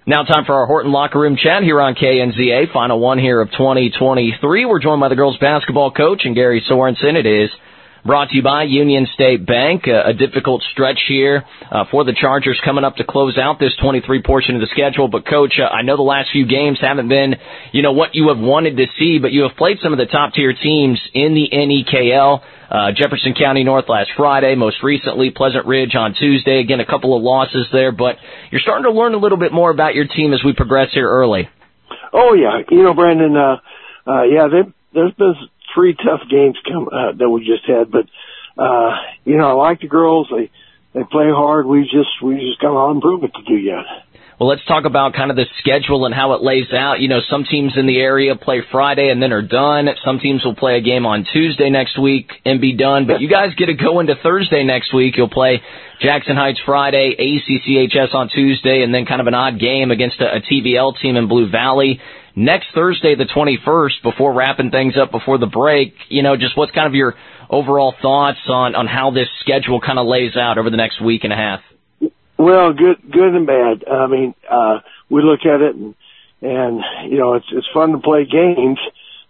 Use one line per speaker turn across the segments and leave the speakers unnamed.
Now time for our Horton Locker Room Chat here on KNZA. Final one here of 2023. We're joined by the girls basketball coach and Gary Sorensen. It is brought to you by Union State Bank. A difficult stretch here for the Chargers coming up to close out this 23 portion of the schedule. But, Coach, I know the last few games haven't been, what you have wanted to see, but you have played some of the top-tier teams in the NEKL. Jefferson County North last Friday, most recently Pleasant Ridge on Tuesday. Again, a couple of losses there, but you're starting to learn a little bit more about your team as we progress here early.
Oh, yeah. Brandon, there's been 3 tough games that we just had, but I like the girls. They play hard. We just got a lot of improvement to do yet.
Well, let's talk about kind of the schedule and how it lays out. Some teams in the area play Friday and then are done. Some teams will play a game on Tuesday next week and be done. But you guys get to go into Thursday next week. You'll play Jackson Heights Friday, ACCHS on Tuesday, and then kind of an odd game against a TVL team in Blue Valley. Next Thursday, the 21st, before wrapping things up before the break, just what's kind of your overall thoughts on how this schedule kind of lays out over the next week and a half?
Well, good and bad. I mean, we look at it and it's fun to play games.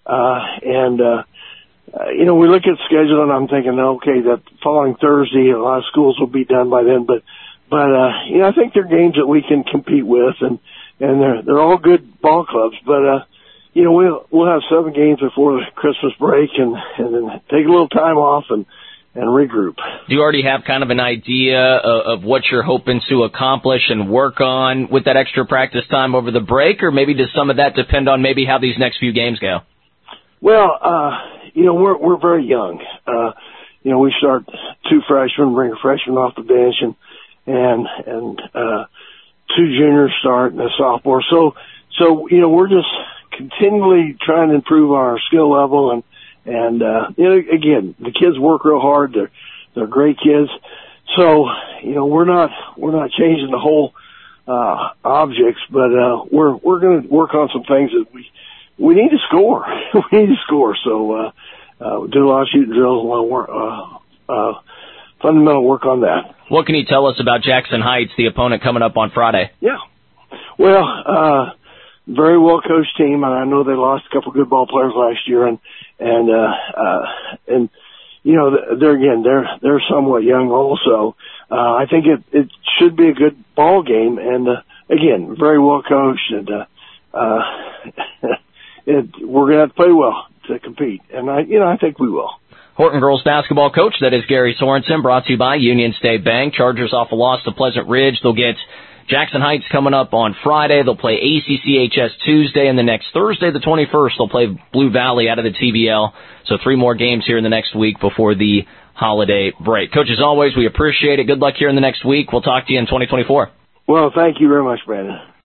We look at the schedule and I'm thinking, okay, that following Thursday, a lot of schools will be done by then, but I think they're games that we can compete with and they're all good ball clubs, but we'll have 7 games before the Christmas break and then take a little time off and regroup.
Do you already have kind of an idea of what you're hoping to accomplish and work on with that extra practice time over the break, or maybe does some of that depend on maybe how these next few games go?
Well, we're very young. We start 2 freshmen, bring a freshman off the bench and 2 juniors start and a sophomore. So we're just continually trying to improve our skill level and again, the kids work real hard. They're great kids. So, we're not changing the whole, objects, but, we're going to work on some things that we need to score. We need to score. So, do a lot of shooting drills, a lot of work, fundamental work on that.
What can you tell us about Jackson Heights, the opponent coming up on Friday?
Yeah. Well, very well coached team, and I know they lost a couple good ball players last year, and they're somewhat young also. I think it should be a good ball game, and again, very well coached, and we're gonna have to play well to compete, and I think we will.
Horton girls basketball coach, that is Gary Sorensen, brought to you by Union State Bank. Chargers off a loss to Pleasant Ridge. They'll get Jackson Heights coming up on Friday. They'll play ACCHS Tuesday, and the next Thursday, the 21st, they'll play Blue Valley out of the TVL. So 3 more games here in the next week before the holiday break. Coach, as always, we appreciate it. Good luck here in the next week. We'll talk to you in 2024.
Well, thank you very much, Brandon.